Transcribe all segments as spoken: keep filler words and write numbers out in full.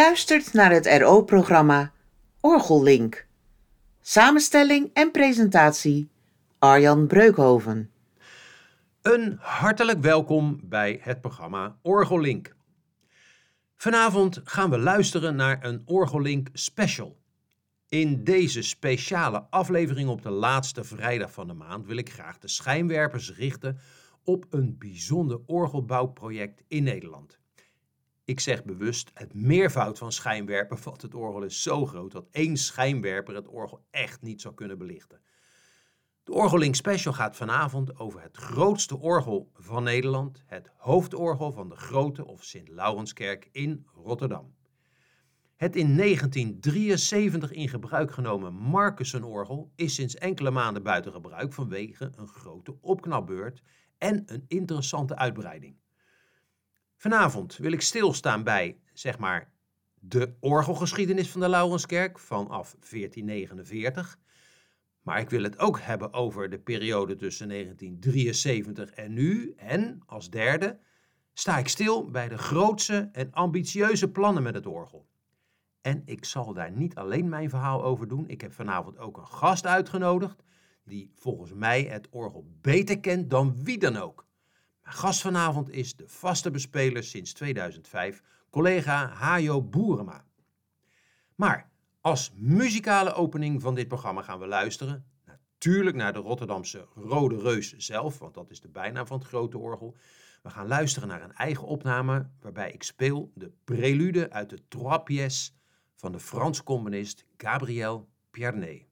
luistert naar het R O-programma Orgellink. Samenstelling en presentatie Arjan Breukhoven. Een hartelijk welkom bij het programma Orgellink. Vanavond gaan we luisteren naar een Orgellink special. In deze speciale aflevering op de laatste vrijdag van de maand wil ik graag de schijnwerpers richten op een bijzonder orgelbouwproject in Nederland. Ik zeg bewust het meervoud van schijnwerper, want het orgel is zo groot dat één schijnwerper het orgel echt niet zou kunnen belichten. De Orgellink Special gaat vanavond over het grootste orgel van Nederland, het hoofdorgel van de Grote of Sint-Laurenskerk in Rotterdam. Het in negentien drieënzeventig in gebruik genomen Marcussenorgel is sinds enkele maanden buiten gebruik vanwege een grote opknapbeurt en een interessante uitbreiding. Vanavond wil ik stilstaan bij, zeg maar, de orgelgeschiedenis van de Laurenskerk vanaf veertien negenenveertig. Maar ik wil het ook hebben over de periode tussen negentien drieënzeventig en nu. En als derde sta ik stil bij de grootse en ambitieuze plannen met het orgel. En ik zal daar niet alleen mijn verhaal over doen. Ik heb vanavond ook een gast uitgenodigd die volgens mij het orgel beter kent dan wie dan ook. Mijn gast vanavond is de vaste bespeler sinds tweeduizend vijf, collega Hajo Boerema. Maar als muzikale opening van dit programma gaan we luisteren natuurlijk naar de Rotterdamse Rode Reus zelf, want dat is de bijnaam van het grote orgel. We gaan luisteren naar een eigen opname waarbij ik speel de prelude uit de Trois Pièces van de Franse componist Gabriel Pierné.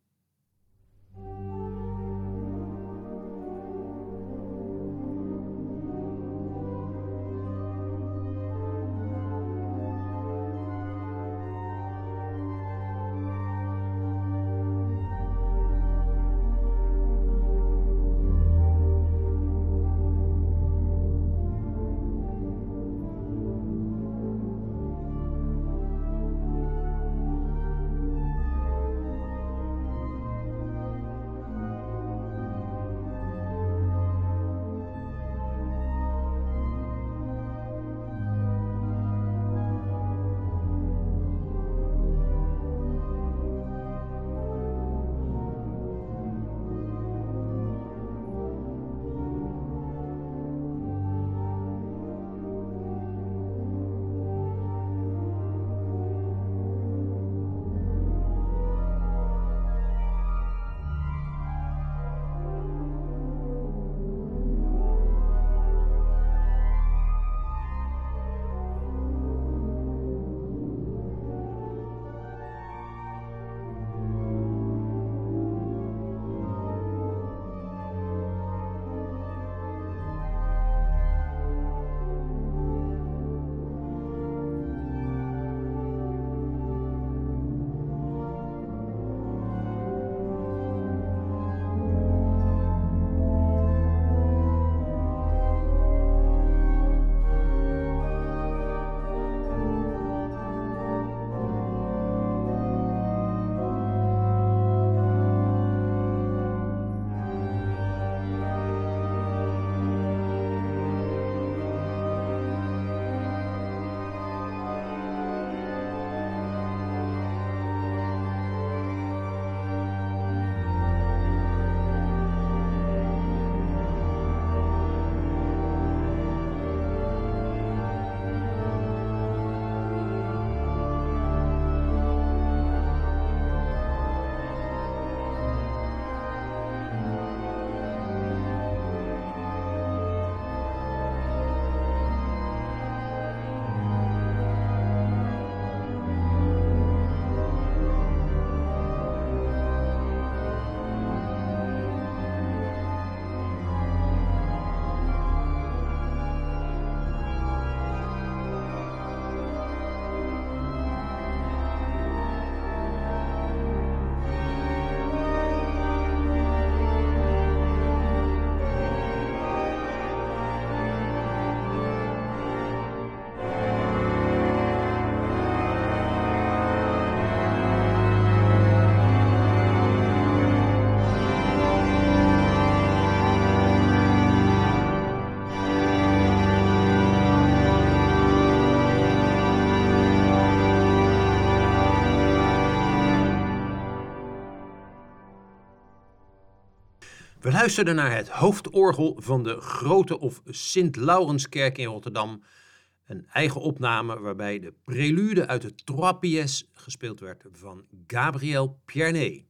We luisterden naar het hoofdorgel van de Grote of Sint-Laurenskerk in Rotterdam. Een eigen opname waarbij de prelude uit de Trois Pièces gespeeld werd van Gabriel Pierné.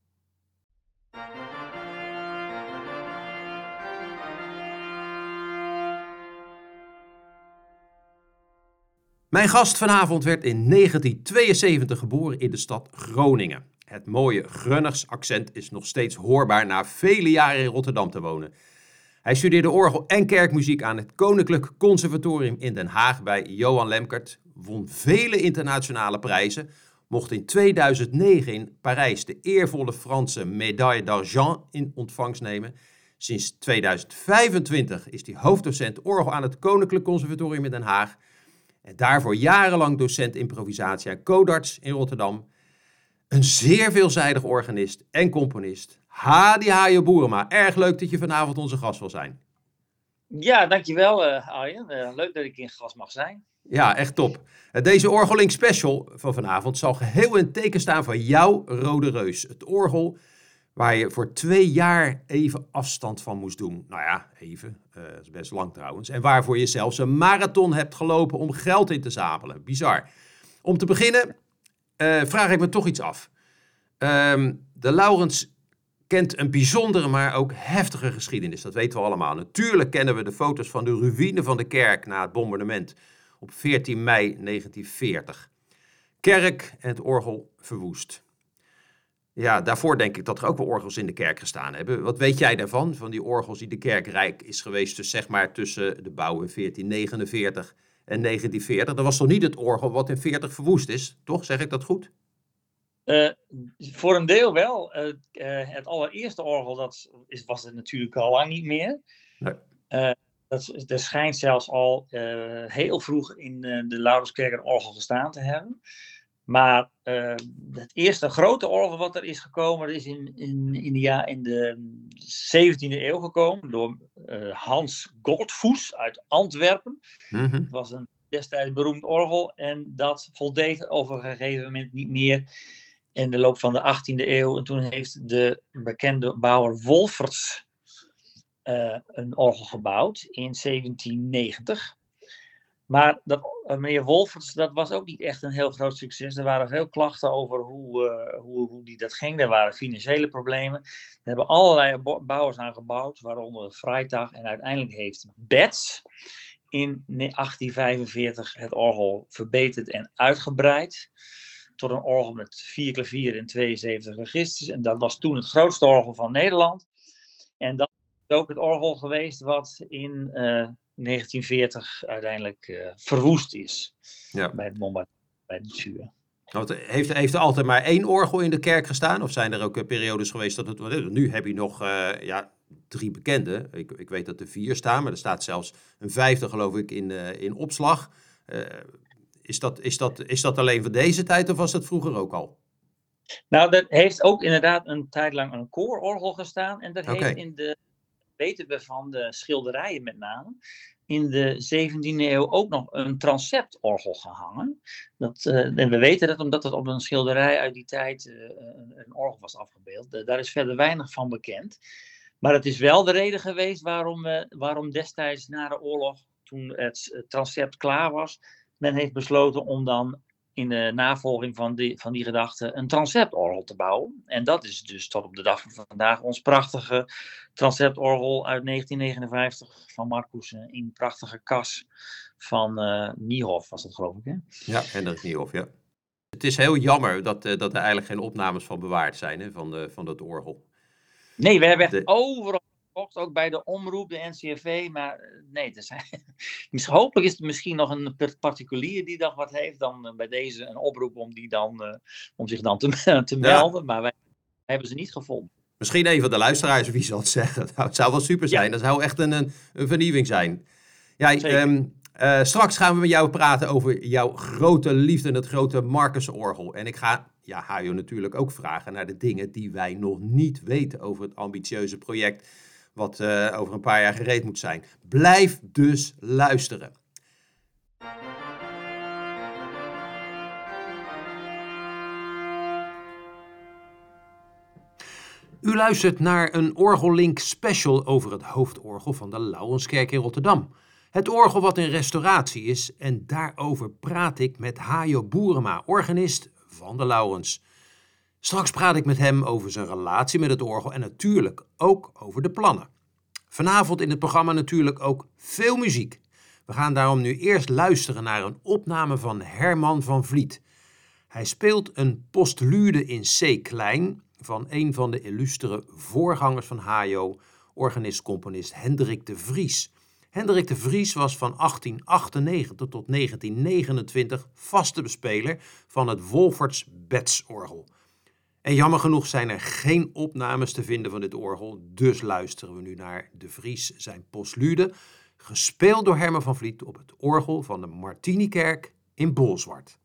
Mijn gast vanavond werd in negentien tweeënzeventig geboren in de stad Groningen. Het mooie Grunnigs accent is nog steeds hoorbaar na vele jaren in Rotterdam te wonen. Hij studeerde orgel en kerkmuziek aan het Koninklijk Conservatorium in Den Haag bij Johan Lemkert, won vele internationale prijzen, mocht in tweeduizend negen in Parijs de eervolle Franse Médaille d'Argent in ontvangst nemen. Sinds tweeduizend vijfentwintig is hij hoofddocent orgel aan het Koninklijk Conservatorium in Den Haag en daarvoor jarenlang docent improvisatie aan Codarts in Rotterdam. Een zeer veelzijdig organist en componist. Hadi Hajo Boerema, erg leuk dat je vanavond onze gast wil zijn. Ja, dankjewel uh, Arjen. Uh, leuk dat ik in gast mag zijn. Ja, echt top. Deze Orgelink Special van vanavond zal geheel in het teken staan van jouw Rode Reus. Het orgel waar je voor twee jaar even afstand van moest doen. Nou ja, even. Uh, dat is best lang trouwens. En waarvoor je zelfs een marathon hebt gelopen om geld in te zamelen. Bizar. Om te beginnen uh, vraag ik me toch iets af. Um, de Laurens kent een bijzondere, maar ook heftige geschiedenis. Dat weten we allemaal. Natuurlijk kennen we de foto's van de ruïne van de kerk na het bombardement op veertien mei negentien veertig. Kerk en het orgel verwoest. Ja, daarvoor denk ik dat er ook wel orgels in de kerk gestaan hebben. Wat weet jij daarvan, van die orgels die de kerk rijk is geweest, dus zeg maar tussen de bouw in veertien negenenveertig en negentien veertig? Dat was toch niet het orgel wat in veertig verwoest is, toch? Zeg ik dat goed? Uh, voor een deel wel. Uh, uh, het allereerste orgel dat is, was het natuurlijk al lang niet meer. Nee. Uh, dat, er schijnt zelfs al uh, heel vroeg in uh, de Laurenskerk een orgel gestaan te hebben. Maar uh, het eerste grote orgel wat er is gekomen, dat is in, in, in, de, ja, in de zeventiende eeuw gekomen door uh, Hans Goldfuss uit Antwerpen. Mm-hmm. Het was een destijds beroemd orgel en dat voldeed over een gegeven moment niet meer in de loop van de achttiende eeuw. En toen heeft de bekende bouwer Wolferts uh, een orgel gebouwd in zeventien negentig. Maar dat, uh, meneer Wolferts, dat was ook niet echt een heel groot succes. Er waren veel klachten over hoe, uh, hoe, hoe die dat ging. Er waren financiële problemen. Er hebben allerlei bouwers aan gebouwd, waaronder Freytag. En uiteindelijk heeft Betz in achttien vijfenveertig het orgel verbeterd en uitgebreid tot een orgel met vier klavieren en tweeënzeventig registers. En dat was toen het grootste orgel van Nederland. En dat is ook het orgel geweest wat in uh, negentien veertig uiteindelijk uh, verwoest is. Ja. Bij het bombardement, bij het vuur. Heeft, heeft er altijd maar één orgel in de kerk gestaan? Of zijn er ook uh, periodes geweest dat het... Nu heb je nog uh, ja, drie bekende. Ik, ik weet dat er vier staan, maar er staat zelfs een vijfde geloof ik in, uh, in opslag. Uh, Is dat, is, dat, is dat alleen van deze tijd of was dat vroeger ook al? Nou, er heeft ook inderdaad een tijd lang een koororgel gestaan. En dat Okay. heeft in de, weten we van de schilderijen met name, in de zeventiende eeuw ook nog een transeptorgel gehangen. Dat, uh, en we weten dat omdat het op een schilderij uit die tijd uh, een, een orgel was afgebeeld. Uh, daar is verder weinig van bekend. Maar het is wel de reden geweest waarom, uh, waarom destijds na de oorlog, toen het uh, transept klaar was, men heeft besloten om dan in de navolging van die, van die gedachte een transeptorgel te bouwen. En dat is dus tot op de dag van vandaag ons prachtige transeptorgel uit negentien negenenvijftig van Marcussen in een prachtige kas van uh, Niehoff was dat geloof ik, hè? Ja, Hendrik Niehoff, ja. Het is heel jammer dat, uh, dat er eigenlijk geen opnames van bewaard zijn, hè, van, de, van dat orgel. Nee, we hebben echt de... overal gekocht, ook bij de omroep, de N C R V, maar nee, er zijn... hopelijk is het misschien nog een particulier die nog wat heeft, dan uh, bij deze een oproep om, die dan, uh, om zich dan te, te melden, ja. Maar wij hebben ze niet gevonden. Misschien een van de luisteraars, wie zal het zeggen. Nou, het zou wel super zijn, ja. Dat zou echt een, een, een vernieuwing zijn. Ja, um, uh, straks gaan we met jou praten over jouw grote liefde en het grote Marcus-orgel. En ik ga ja, Hajo natuurlijk ook vragen naar de dingen die wij nog niet weten over het ambitieuze project wat uh, over een paar jaar gereed moet zijn. Blijf dus luisteren. U luistert naar een OrgelLink special over het hoofdorgel van de Laurenskerk in Rotterdam. Het orgel wat in restauratie is en daarover praat ik met Hajo Boerema, organist van de Laurens. Straks praat ik met hem over zijn relatie met het orgel en natuurlijk ook over de plannen. Vanavond in het programma natuurlijk ook veel muziek. We gaan daarom nu eerst luisteren naar een opname van Herman van Vliet. Hij speelt een postlude in C klein van een van de illustere voorgangers van Hajo, organist-componist Hendrik de Vries. Hendrik de Vries was van achttien achtennegentig tot negentien negenentwintig vaste bespeler van het Wolferts Betsorgel. En jammer genoeg zijn er geen opnames te vinden van dit orgel, dus luisteren we nu naar de Vries zijn postlude, gespeeld door Herman van Vliet op het orgel van de Martinikerk in Bolsward.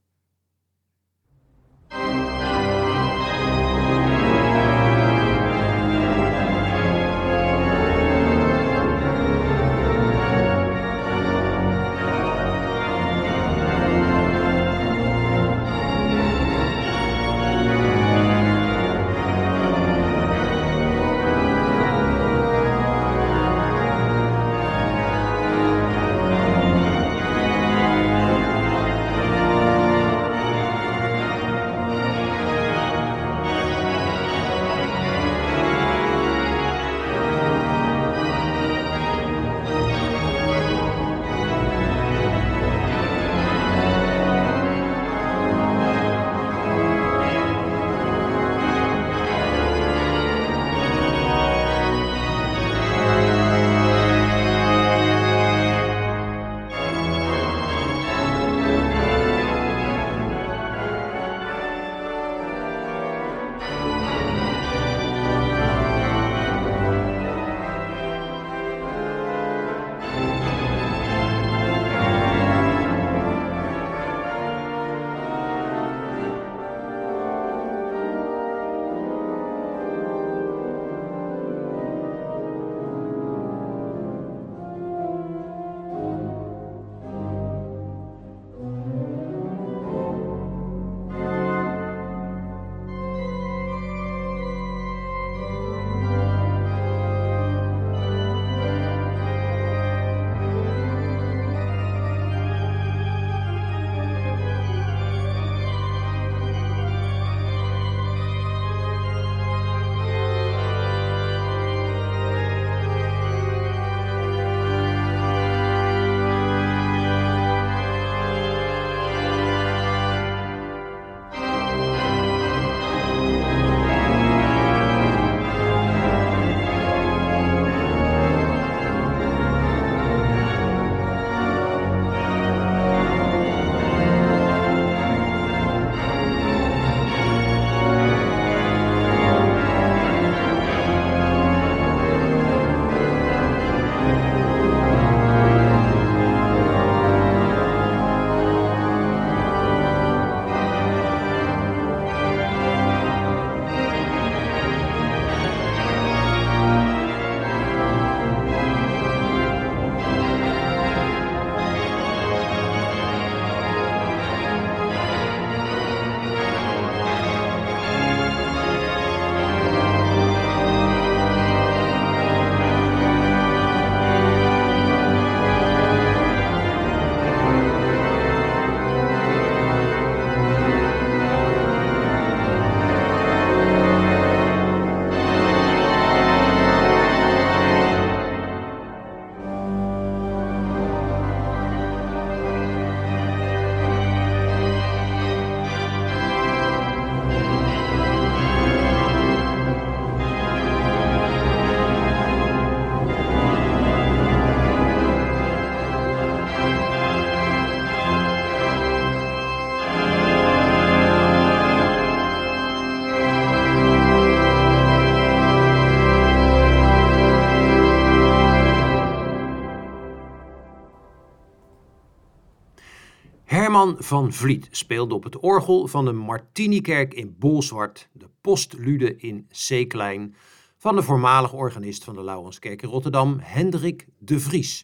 Herman van Vliet speelde op het orgel van de Martinikerk in Bolsward, de postlude in C klein, van de voormalig organist van de Laurenskerk in Rotterdam, Hendrik de Vries.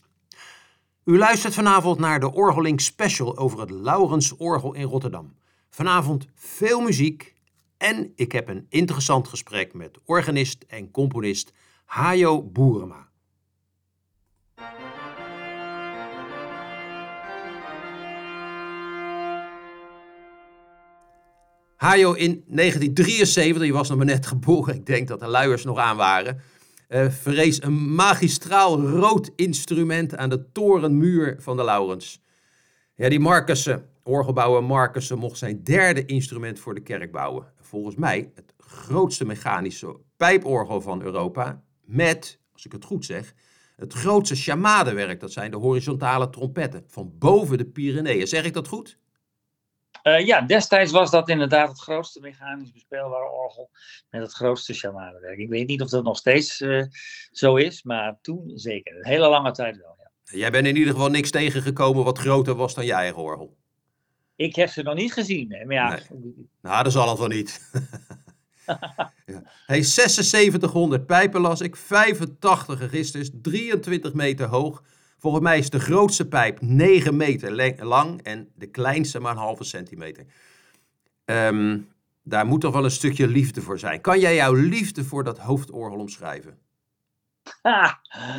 U luistert vanavond naar de OrgelLink special over het Laurensorgel in Rotterdam. Vanavond veel muziek En ik heb een interessant gesprek met organist en componist Hajo Boerema. Hajo, in negentien drieënzeventig, je was nog maar net geboren, ik denk dat de luiers nog aan waren, uh, verrees een magistraal rood instrument aan de torenmuur van de Laurens. Ja, die Marcussen, orgelbouwer Marcussen, mocht zijn derde instrument voor de kerk bouwen. Volgens mij het grootste mechanische pijporgel van Europa, met, als ik het goed zeg, het grootste chamadewerk. Dat zijn de horizontale trompetten van boven de Pyreneeën. Zeg ik dat goed? Uh, ja, destijds was dat inderdaad het grootste mechanisch bespeelbare orgel met het grootste chamadewerk. Ik weet niet of dat nog steeds uh, zo is, maar toen zeker. Een hele lange tijd wel, ja. Jij bent in ieder geval niks tegengekomen wat groter was dan je eigen orgel. Ik heb ze nog niet gezien, hè? Maar ja. Nee. Nou, dat zal het wel niet. Ja. Hey, zesenzeventighonderd pijpen las ik, vijfentachtig registers, drieëntwintig meter hoog. Volgens mij is de grootste pijp negen meter lang en de kleinste maar een halve centimeter. Um, daar moet toch wel een stukje liefde voor zijn. Kan jij jouw liefde voor dat hoofdorgel omschrijven? Ha,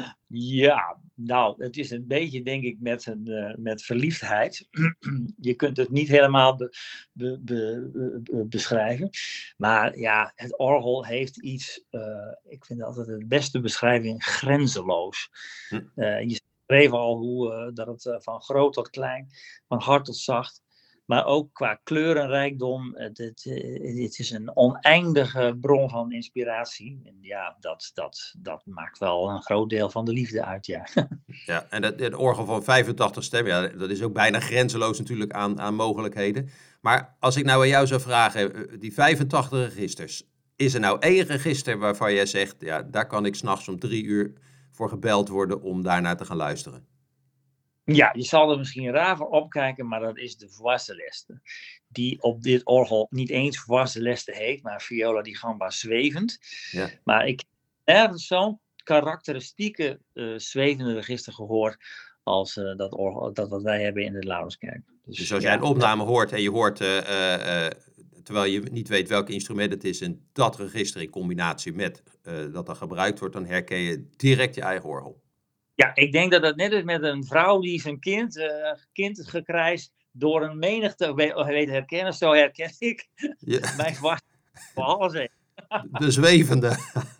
ja, nou, het is een beetje, denk ik, met, een, uh, met verliefdheid. Je kunt het niet helemaal be, be, be, be, beschrijven. Maar ja, het orgel heeft iets, uh, ik vind altijd de beste beschrijving, grenzeloos. Hm. Uh, je schreef al hoe uh, dat het uh, van groot tot klein, van hard tot zacht. Maar ook qua kleurenrijkdom, het, het, het is een oneindige bron van inspiratie. En ja, dat, dat, dat maakt wel een groot deel van de liefde uit, ja. Ja, en het, het orgel van vijfentachtig stemmen, ja, dat is ook bijna grenzeloos natuurlijk aan, aan mogelijkheden. Maar als ik nou aan jou zou vragen, die vijfentachtig registers, is er nou één register waarvan jij zegt, ja, daar kan ik 's nachts om drie uur voor gebeld worden om daarnaar te gaan luisteren? Ja, je zal er misschien raar voor opkijken, maar dat is de Voix Celeste. Die op dit orgel niet eens Voix Celeste heet, maar Viola di Gamba zwevend. Ja. Maar ik heb nergens zo'n karakteristieke uh, zwevende register gehoord als uh, dat, orgel, dat wat wij hebben in de Laurenskerk. Dus, dus als ja, jij een opname dat... hoort en je hoort, uh, uh, terwijl je niet weet welk instrument het is, en dat register in combinatie met uh, dat er gebruikt wordt, dan herken je direct je eigen orgel. Ja, ik denk dat het net is met een vrouw die zijn kind, uh, kind gekrijsd door een menigte weet herkennen. Zo herken ik ja. Mijn zwart voor alles heen. De zwevende.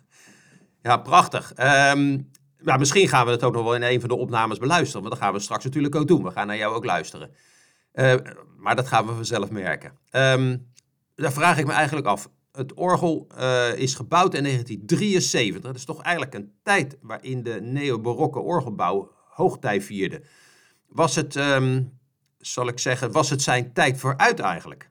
Ja, prachtig. Um, nou, misschien gaan we het ook nog wel in een van de opnames beluisteren. Want dat gaan we straks natuurlijk ook doen. We gaan naar jou ook luisteren. Uh, maar dat gaan we vanzelf merken. Um, daar vraag ik me eigenlijk af. Het orgel uh, is gebouwd in negentien drieënzeventig. Dat is toch eigenlijk een tijd waarin de neobarokke orgelbouw hoogtij vierde. Was het, um, zal ik zeggen, was het zijn tijd vooruit eigenlijk?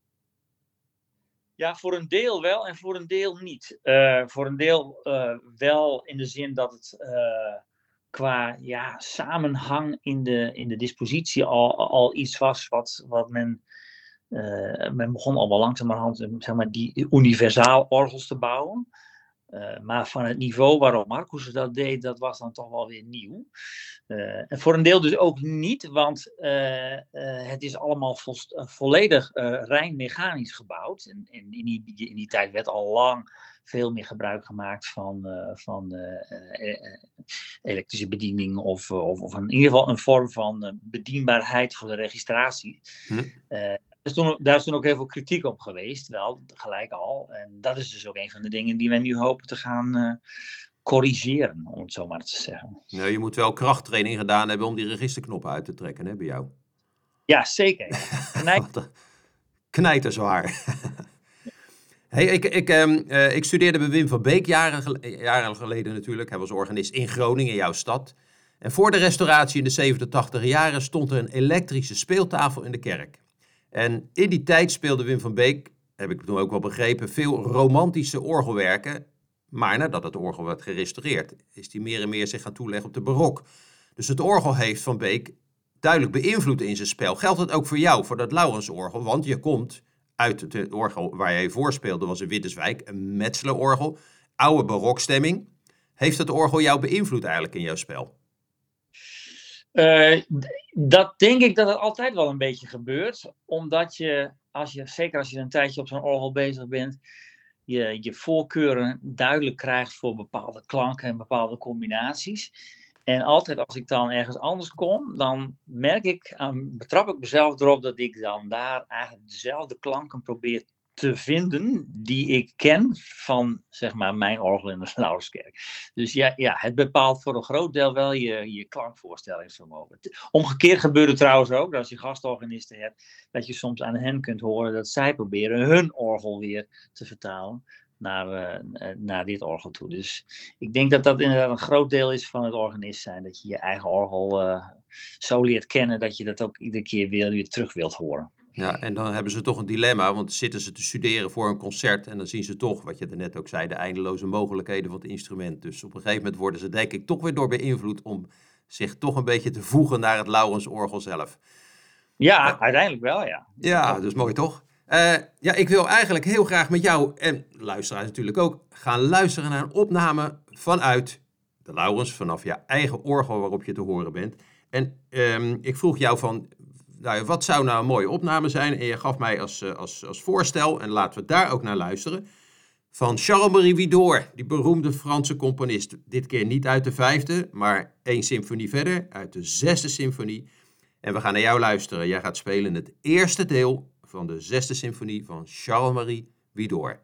Ja, voor een deel wel en voor een deel niet. Uh, voor een deel uh, wel in de zin dat het uh, qua ja, samenhang in de, in de dispositie al, al iets was wat, wat men... Uh, men begon al wel langzamerhand zeg maar, die universaal orgels te bouwen. Uh, maar van het niveau waarop Marcussen dat deed, dat was dan toch wel weer nieuw. Uh, en voor een deel dus ook niet, want uh, uh, het is allemaal volst, uh, volledig uh, rein mechanisch gebouwd. En, en in, die, in die tijd werd al lang veel meer gebruik gemaakt van, uh, van uh, uh, elektrische bediening of, of, of in ieder geval een vorm van uh, bedienbaarheid voor de registratie. Hm. Uh, Dus toen, daar is toen ook heel veel kritiek op geweest, wel gelijk al. En dat is dus ook een van de dingen die wij nu hopen te gaan uh, corrigeren, om het zo maar te zeggen. Nou, je moet wel krachttraining gedaan hebben om die registerknoppen uit te trekken, hè, bij jou? Ja, zeker. Knijt... Knijterzwaar. Hey, ik, ik, um, uh, ik studeerde bij Wim van Beek jaren, gel- jaren geleden natuurlijk. Hij was organist in Groningen, jouw stad. En voor de restauratie in de zeventig, tachtig jaren stond er een elektrische speeltafel in de kerk. En in die tijd speelde Wim van Beek, heb ik toen ook wel begrepen, veel romantische orgelwerken. Maar nadat het orgel werd gerestaureerd, is hij meer en meer zich gaan toeleggen op de barok. Dus het orgel heeft Van Beek duidelijk beïnvloed in zijn spel. Geldt het ook voor jou, voor dat Laurensorgel? Want je komt uit het orgel waar jij voor speelde, was in Winterswijk, een Metzler-orgel. Oude barokstemming. Heeft het orgel jou beïnvloed eigenlijk in jouw spel? Uh, dat denk ik dat het altijd wel een beetje gebeurt. Omdat je als je, zeker als je een tijdje op zo'n orgel bezig bent, je, je voorkeuren duidelijk krijgt voor bepaalde klanken en bepaalde combinaties. En altijd als ik dan ergens anders kom, dan merk ik, um, betrap ik mezelf erop dat ik dan daar eigenlijk dezelfde klanken probeer te vinden die ik ken van, zeg maar, mijn orgel in de Lauwerskerk. Dus ja, ja, het bepaalt voor een groot deel wel je, je klankvoorstellingsvermogen. Omgekeerd gebeurt het trouwens ook, dat als je gastorganisten hebt, dat je soms aan hen kunt horen dat zij proberen hun orgel weer te vertalen naar, uh, naar dit orgel toe. Dus ik denk dat dat inderdaad een groot deel is van het organist zijn, dat je je eigen orgel uh, zo leert kennen dat je dat ook iedere keer weer, weer terug wilt horen. Ja, en dan hebben ze toch een dilemma, want zitten ze te studeren voor een concert en dan zien ze toch, wat je er net ook zei, de eindeloze mogelijkheden van het instrument. Dus op een gegeven moment worden ze denk ik toch weer door beïnvloed om zich toch een beetje te voegen naar het Laurensorgel zelf. Ja, uh, uiteindelijk wel, ja. Ja, dus mooi toch? Uh, ja, ik wil eigenlijk heel graag met jou, en luisteraars natuurlijk ook, gaan luisteren naar een opname vanuit de Laurens, vanaf je eigen orgel waarop je te horen bent. En um, ik vroeg jou van, nou, wat zou nou een mooie opname zijn? En je gaf mij als, als, als voorstel, en laten we daar ook naar luisteren, van Charles-Marie Widor, die beroemde Franse componist. Dit keer niet uit de vijfde, maar één symfonie verder, uit de zesde symfonie. En we gaan naar jou luisteren. Jij gaat spelen het eerste deel van de zesde symfonie van Charles-Marie Widor.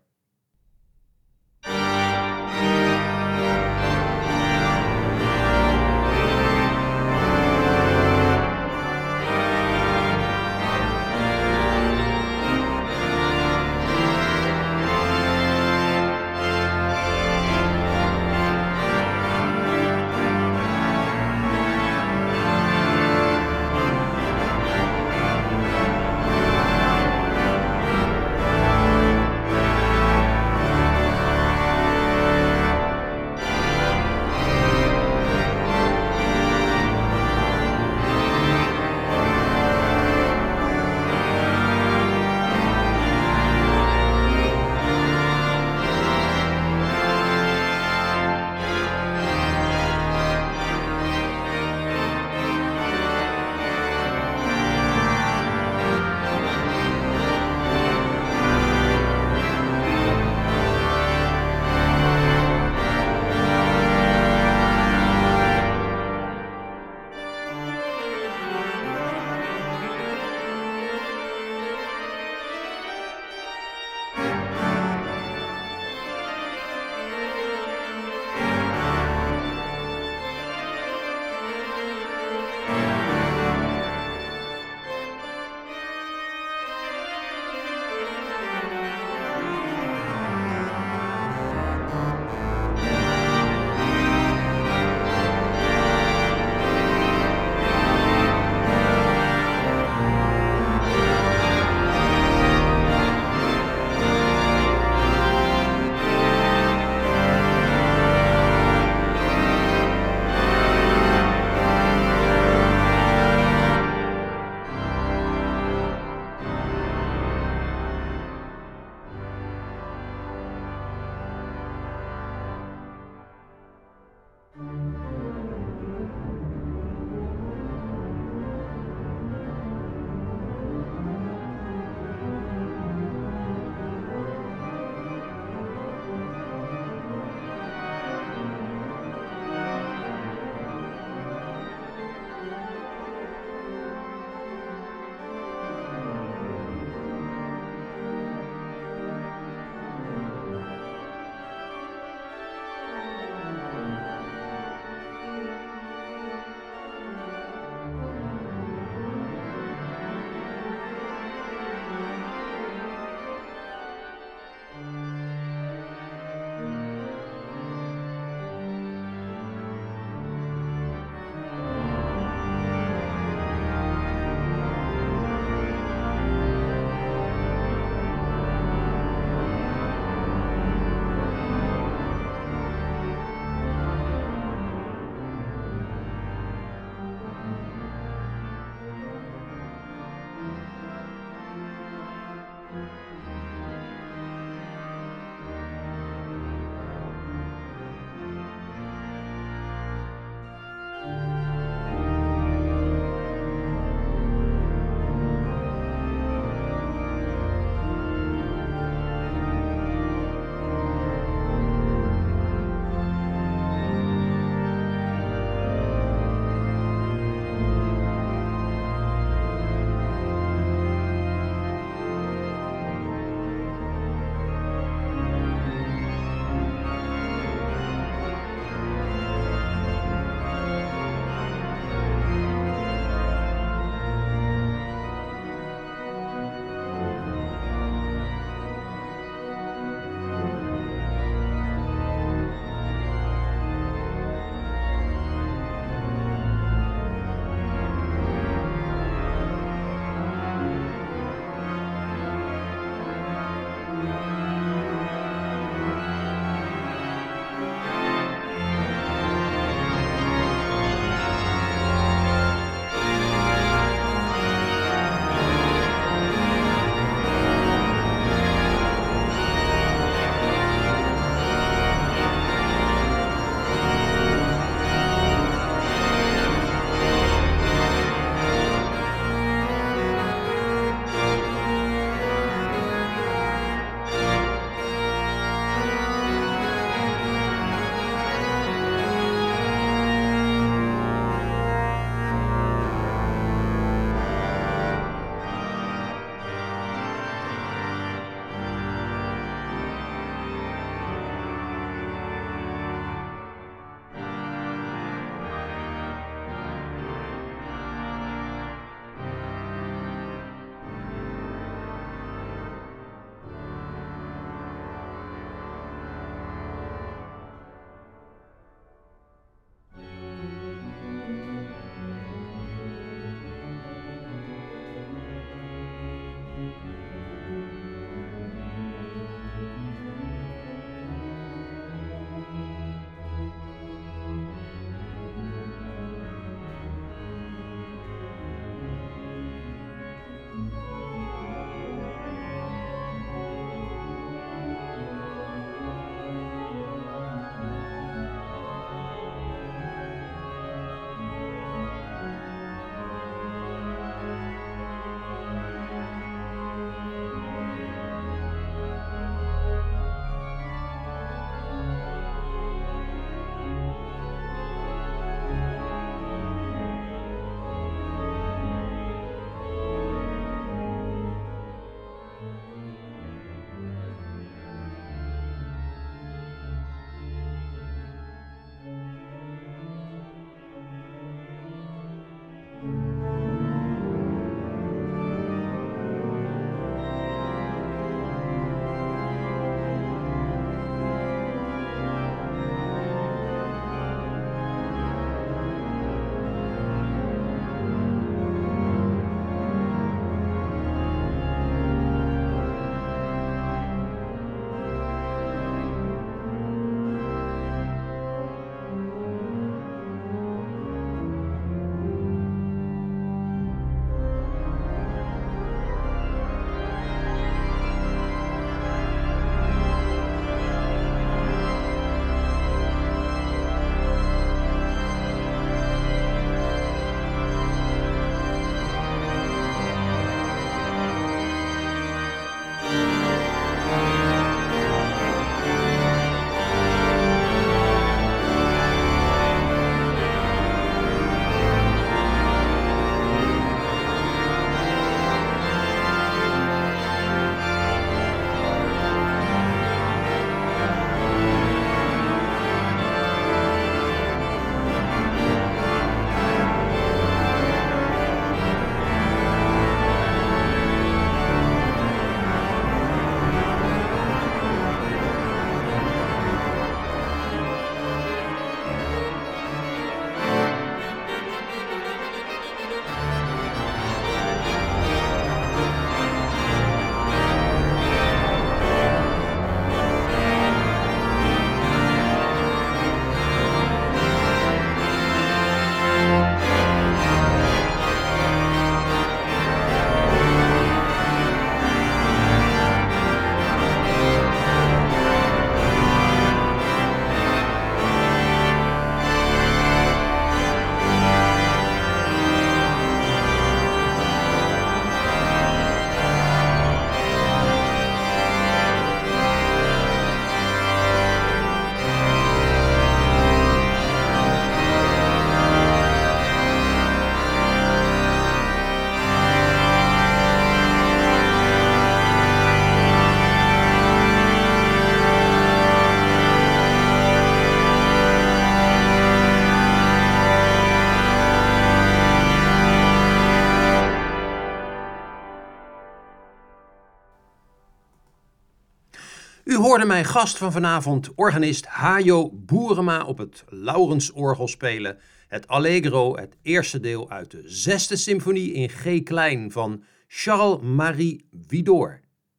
U hoorde mijn gast van vanavond, organist Hajo Boerema, op het Laurensorgel spelen het Allegro, het eerste deel uit de zesde symfonie in G klein van Charles-Marie Widor.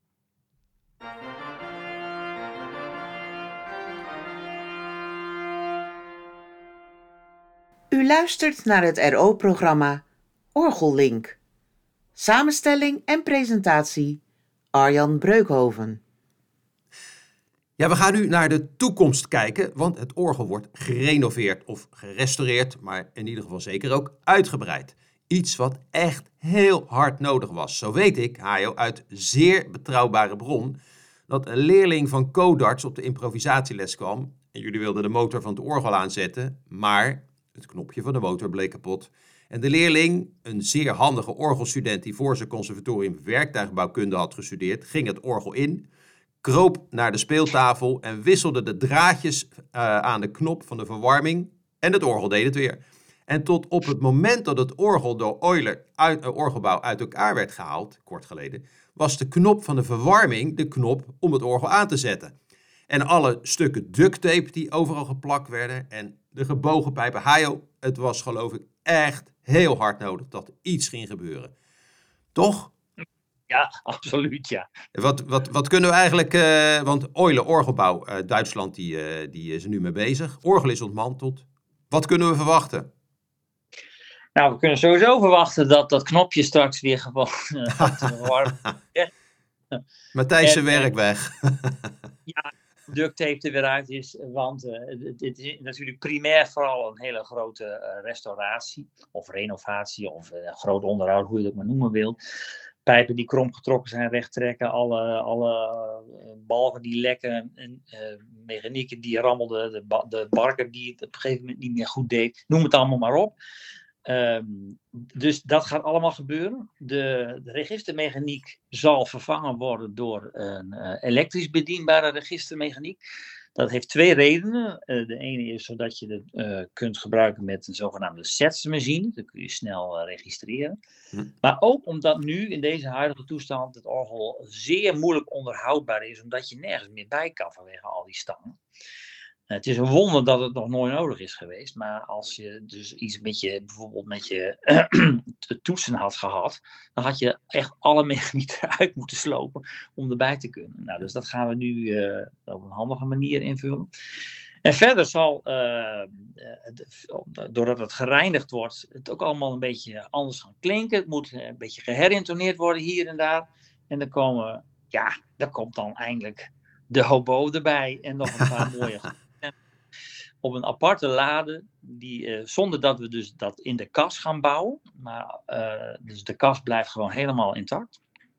U luistert naar het R O-programma Orgellink. Samenstelling en presentatie Arjan Breukhoven. Ja, we gaan nu naar de toekomst kijken, want het orgel wordt gerenoveerd of gerestaureerd, maar in ieder geval zeker ook uitgebreid. Iets wat echt heel hard nodig was. Zo weet ik, Hajo, uit zeer betrouwbare bron, dat een leerling van Codarts op de improvisatieles kwam en jullie wilden de motor van het orgel aanzetten, maar het knopje van de motor bleek kapot. En de leerling, een zeer handige orgelstudent die voor zijn conservatorium werktuigbouwkunde had gestudeerd, ging het orgel in, kroop naar de speeltafel en wisselde de draadjes uh, aan de knop van de verwarming en het orgel deed het weer. En tot op het moment dat het orgel door Euler uit, uh, orgelbouw uit elkaar werd gehaald, kort geleden, was de knop van de verwarming de knop om het orgel aan te zetten. En alle stukken ducttape die overal geplakt werden en de gebogen pijpen. Hajo, het was geloof ik echt heel hard nodig dat er iets ging gebeuren. Toch? Ja, absoluut, ja. Wat, wat, wat kunnen we eigenlijk, uh, want Euler Orgelbouw, uh, Duitsland, die, uh, die is er nu mee bezig. Orgel is ontmanteld. Wat kunnen we verwachten? Nou, we kunnen sowieso verwachten dat dat knopje straks weer gewoon uh, te verwarmen. Matthijs zijn En, werk weg. Ja, duct tape er weer uit is, want uh, het, het is natuurlijk primair vooral een hele grote uh, restauratie of renovatie of uh, groot onderhoud, hoe je dat maar noemen wil. Pijpen die krom getrokken zijn, rechttrekken, alle, alle uh, balken die lekken, en, uh, mechanieken die rammelden, de, ba- de barker die het op een gegeven moment niet meer goed deed, noem het allemaal maar op. Um, dus dat gaat allemaal gebeuren. De, de registermechaniek zal vervangen worden door een uh, elektrisch bedienbare registermechaniek. Dat heeft twee redenen. Uh, de ene is zodat je het uh, kunt gebruiken met een zogenaamde S E T S-machine. Dan kun je snel uh, registreren. Hm. Maar ook omdat nu in deze huidige toestand het orgel zeer moeilijk onderhoudbaar is. Omdat je nergens meer bij kan vanwege al die stangen. Uh, het is een wonder dat het nog nooit nodig is geweest. Maar als je dus iets met je, bijvoorbeeld met je uh, toetsen had gehad, dan had je echt alle mechaniek eruit moeten slopen om erbij te kunnen. Nou, dus dat gaan we nu uh, op een handige manier invullen. En verder zal, uh, uh, doordat het gereinigd wordt, het ook allemaal een beetje anders gaan klinken. Het moet een beetje geherintoneerd worden hier en daar. En dan komen, ja, daar komt dan eindelijk de hobo erbij en nog een paar mooie op een aparte lade, die, uh, zonder dat we dus dat in de kas gaan bouwen. Maar uh, dus de kas blijft gewoon helemaal intact.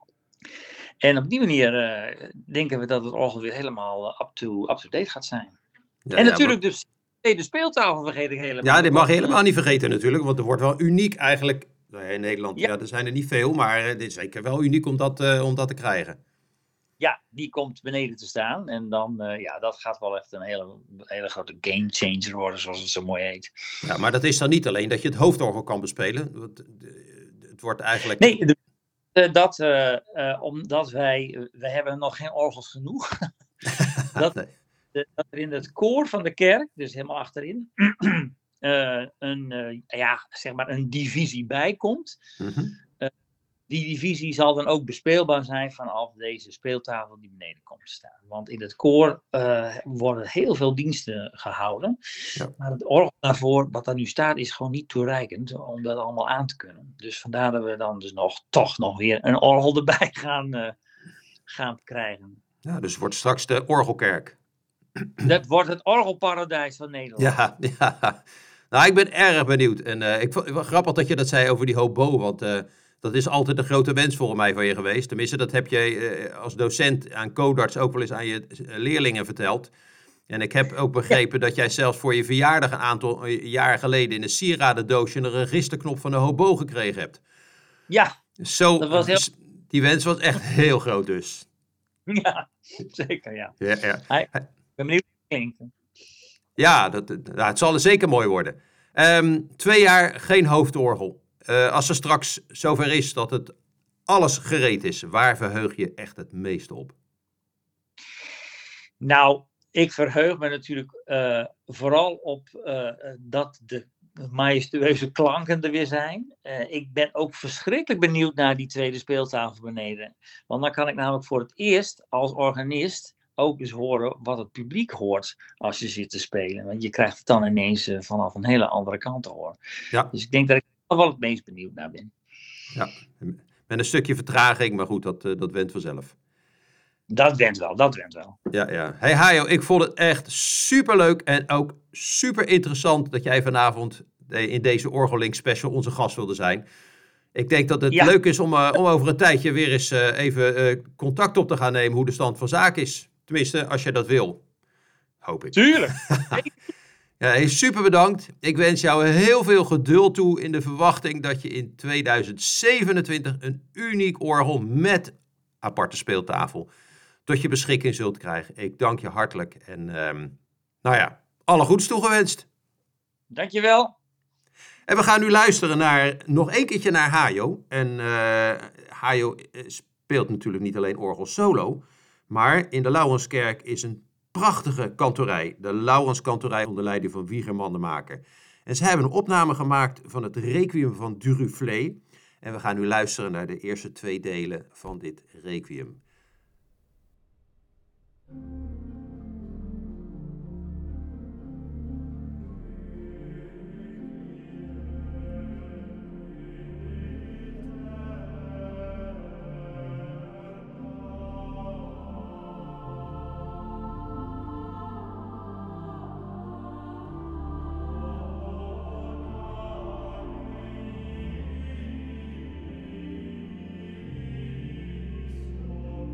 En op die manier uh, denken we dat het orgel weer helemaal uh, up-to-date gaat zijn. Ja, en ja, natuurlijk maar... dus de speeltafel vergeet ik helemaal. Ja, dit mag je helemaal niet vergeten natuurlijk, want er wordt wel uniek eigenlijk. In Nederland, ja, ja er zijn er niet veel, maar het is zeker wel uniek om dat, uh, om dat te krijgen. Ja, die komt beneden te staan. En dan, uh, ja, dat gaat wel echt een hele, hele grote game changer worden, zoals het zo mooi heet. Ja, maar dat is dan niet alleen dat je het hoofdorgel kan bespelen. Het wordt eigenlijk... Nee, de, de, dat, uh, uh, omdat wij, we hebben nog geen orgels genoeg. dat, nee. de, dat er in het koor van de kerk, dus helemaal achterin, uh, een, uh, ja, zeg maar een divisie bij komt. Mm-hmm. Die divisie zal dan ook bespeelbaar zijn vanaf deze speeltafel die beneden komt te staan. Want in het koor uh, worden heel veel diensten gehouden. Ja. Maar het orgel daarvoor, wat daar nu staat, is gewoon niet toereikend om dat allemaal aan te kunnen. Dus vandaar dat we dan dus nog, toch nog weer een orgel erbij gaan, uh, gaan krijgen. Ja, dus het wordt straks de orgelkerk. Dat wordt het orgelparadijs van Nederland. Ja, ja. Nou, ik ben erg benieuwd. En uh, ik vond het grappig dat je dat zei over die hobo, want... Uh, Dat is altijd een grote wens volgens mij van je geweest. Tenminste, dat heb je als docent aan Codarts ook wel eens aan je leerlingen verteld. En ik heb ook begrepen ja. dat jij zelfs voor je verjaardag een aantal jaar geleden in een sieradendoosje een registerknop van de hobo gekregen hebt. Ja, Zo, dat was heel... die wens was echt heel groot dus. Ja, zeker ja. ja, ja. Ik ben benieuwd hoe het klinkt. Ja, dat, nou, het zal er zeker mooi worden. Um, twee jaar geen hoofdorgel. Uh, als er straks zover is dat het alles gereed is, waar verheug je echt het meest op? Nou, ik verheug me natuurlijk uh, vooral op uh, dat de majestueuze klanken er weer zijn. Uh, ik ben ook verschrikkelijk benieuwd naar die tweede speeltafel beneden. Want dan kan ik namelijk voor het eerst als organist ook eens horen wat het publiek hoort als je zit te spelen. Want je krijgt het dan ineens uh, vanaf een hele andere kant te horen. Ja. Dus ik denk dat ik er wel het meest benieuwd naar ben. Ja, met een stukje vertraging, maar goed, dat, uh, dat went vanzelf. Dat went wel, dat went wel. Ja, ja. Hey Hajo, ik vond het echt superleuk en ook super interessant dat jij vanavond in deze Orgelink special onze gast wilde zijn. Ik denk dat het ja. leuk is om, uh, om over een tijdje weer eens uh, even uh, contact op te gaan nemen hoe de stand van zaken is. Tenminste, als je dat wil. Hoop ik. Tuurlijk. Ja, hey, super bedankt. Ik wens jou heel veel geduld toe in de verwachting dat je in tweeduizend zevenentwintig een uniek orgel met aparte speeltafel tot je beschikking zult krijgen. Ik dank je hartelijk en um, nou ja, alle goeds toegewenst. Dankjewel. En we gaan nu luisteren naar nog één keertje naar Hajo. En uh, Hajo speelt natuurlijk niet alleen orgel solo, maar in de Laurenskerk is een prachtige kantorij, de Laurenskantorij onder leiding van Wieger Mandemaker. En ze hebben een opname gemaakt van het Requiem van Duruflé. En we gaan nu luisteren naar de eerste twee delen van dit Requiem. Oh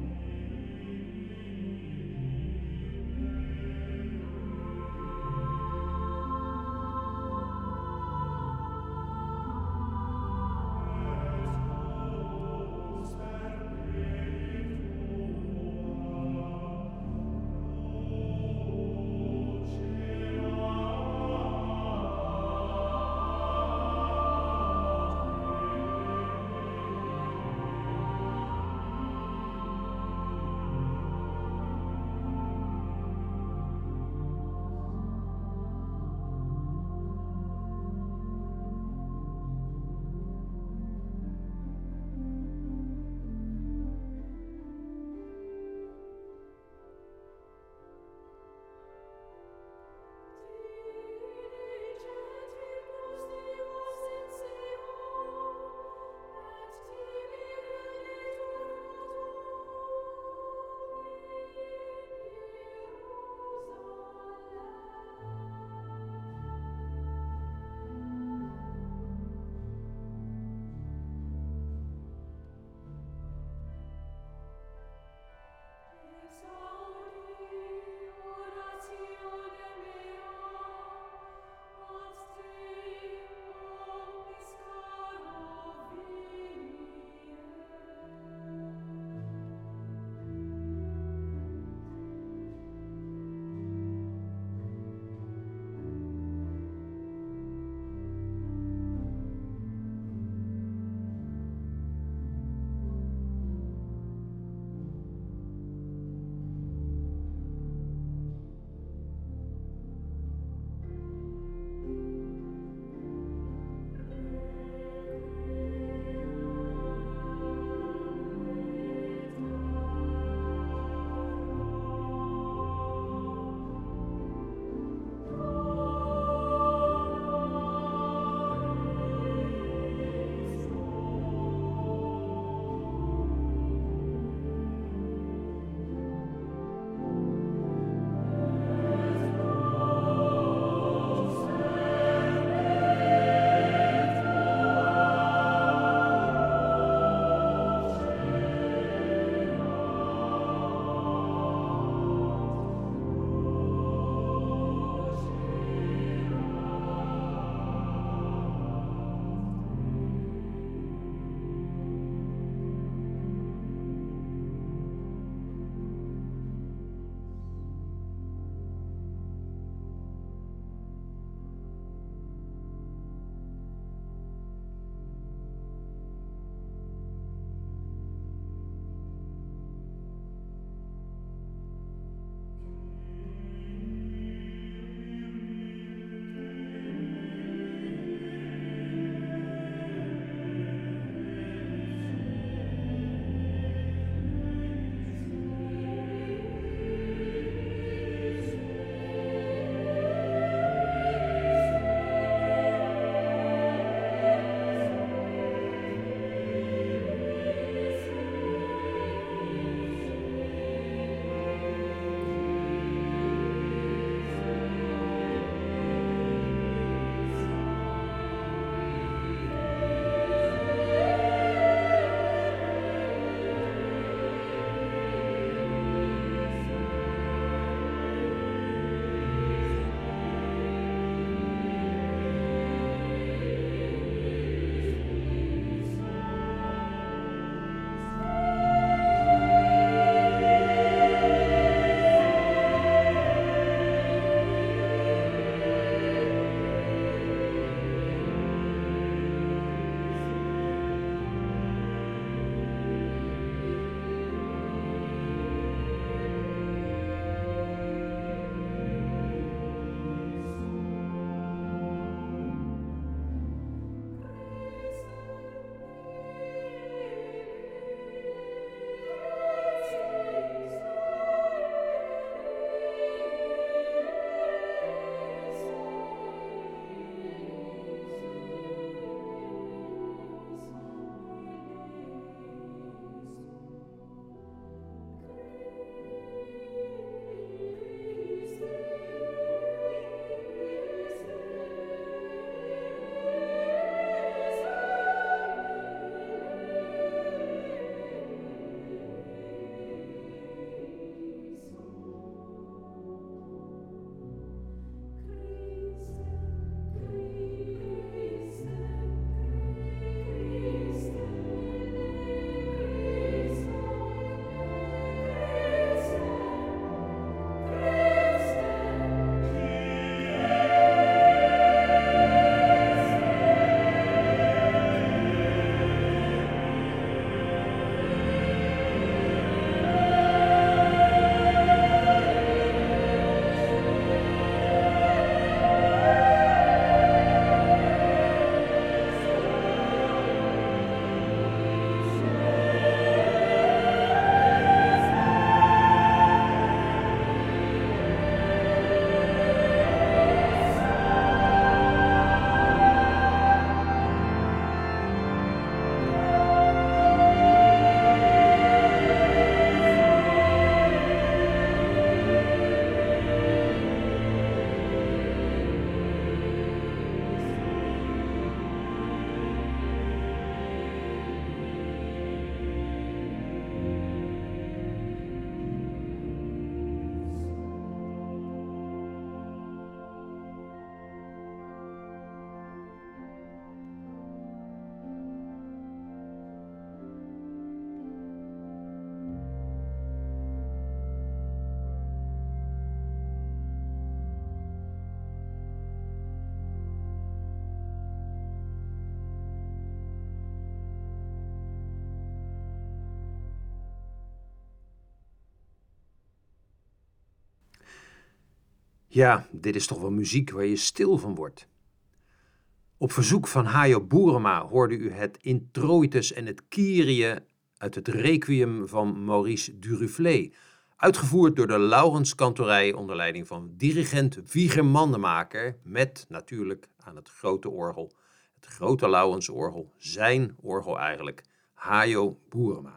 Ja, dit is toch wel muziek waar je stil van wordt. Op verzoek van Hajo Boerema hoorde u het Introitus en het Kyrie uit het Requiem van Maurice Duruflé, uitgevoerd door de Laurens Kantorij onder leiding van dirigent Wieger Mandemaker, met natuurlijk aan het grote orgel, het grote Laurens orgel, zijn orgel eigenlijk, Hajo Boerema.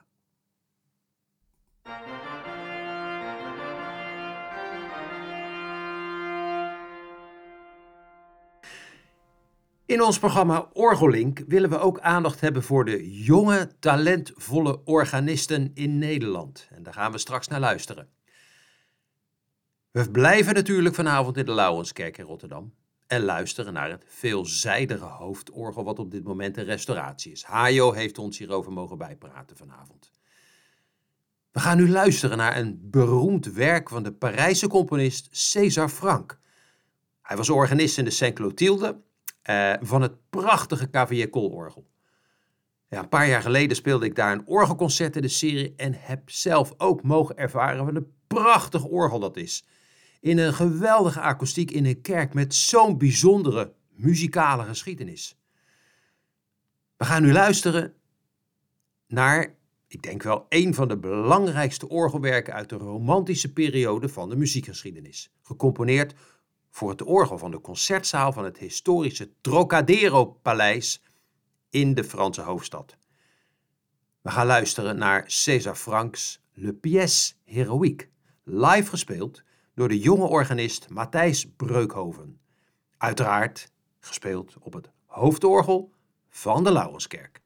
In ons programma Orgellink willen we ook aandacht hebben voor de jonge, talentvolle organisten in Nederland. En daar gaan we straks naar luisteren. We blijven natuurlijk vanavond in de Laurenskerk in Rotterdam en luisteren naar het veelzijdige hoofdorgel wat op dit moment in restauratie is. Hajo heeft ons hierover mogen bijpraten vanavond. We gaan nu luisteren naar een beroemd werk van de Parijse componist César Franck. Hij was organist in de Saint-Clotilde uh, van het prachtige Cavaillé-Coll-orgel. Ja, een paar jaar geleden speelde ik daar een orgelconcert in de serie en heb zelf ook mogen ervaren wat een prachtig orgel dat is. In een geweldige akoestiek in een kerk met zo'n bijzondere muzikale geschiedenis. We gaan nu luisteren naar, ik denk wel, een van de belangrijkste orgelwerken uit de romantische periode van de muziekgeschiedenis. Gecomponeerd voor het orgel van de concertzaal van het historische Trocadero-paleis in de Franse hoofdstad. We gaan luisteren naar César Franck's Le Pièce Héroïque, live gespeeld door de jonge organist Matthijs Breukhoven. Uiteraard gespeeld op het hoofdorgel van de Laurenskerk.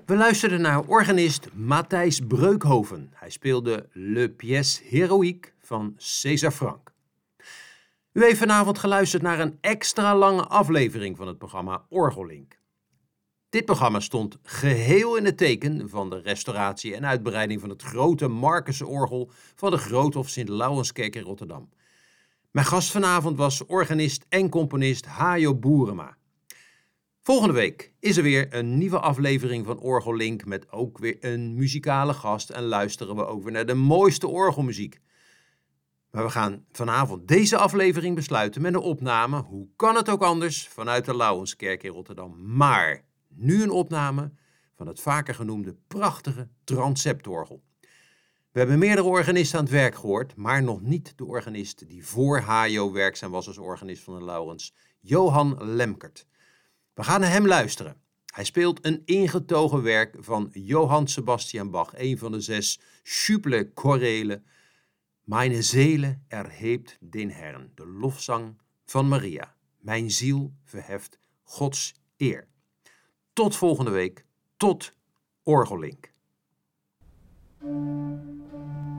We luisterden naar organist Matthijs Breukhoven. Hij speelde Le Pièce Héroïque van César Franck. U heeft vanavond geluisterd naar een extra lange aflevering van het programma Orgellink. Dit programma stond geheel in het teken van de restauratie en uitbreiding van het grote Markense orgel van de Groothof Sint-Laurenskerk in Rotterdam. Mijn gast vanavond was organist en componist Hajo Boerema. Volgende week is er weer een nieuwe aflevering van Orgellink met ook weer een muzikale gast en luisteren we ook weer naar de mooiste orgelmuziek. Maar we gaan vanavond deze aflevering besluiten met een opname, hoe kan het ook anders, vanuit de Laurenskerk in Rotterdam. Maar nu een opname van het vaker genoemde prachtige transeptorgel. We hebben meerdere organisten aan het werk gehoord, maar nog niet de organist die voor Hajo werkzaam was als organist van de Laurens, Johan Lemkert. We gaan naar hem luisteren. Hij speelt een ingetogen werk van Johann Sebastian Bach, een van de zes Schüble Choräle. Meine Seele erhebt den Herrn, de lofzang van Maria. Mijn ziel verheft Gods eer. Tot volgende week, tot Orgellink.